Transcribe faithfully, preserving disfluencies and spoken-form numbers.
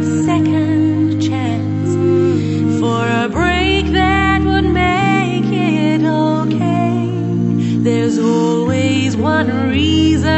a second chance for a break that would make it okay. There's always one reason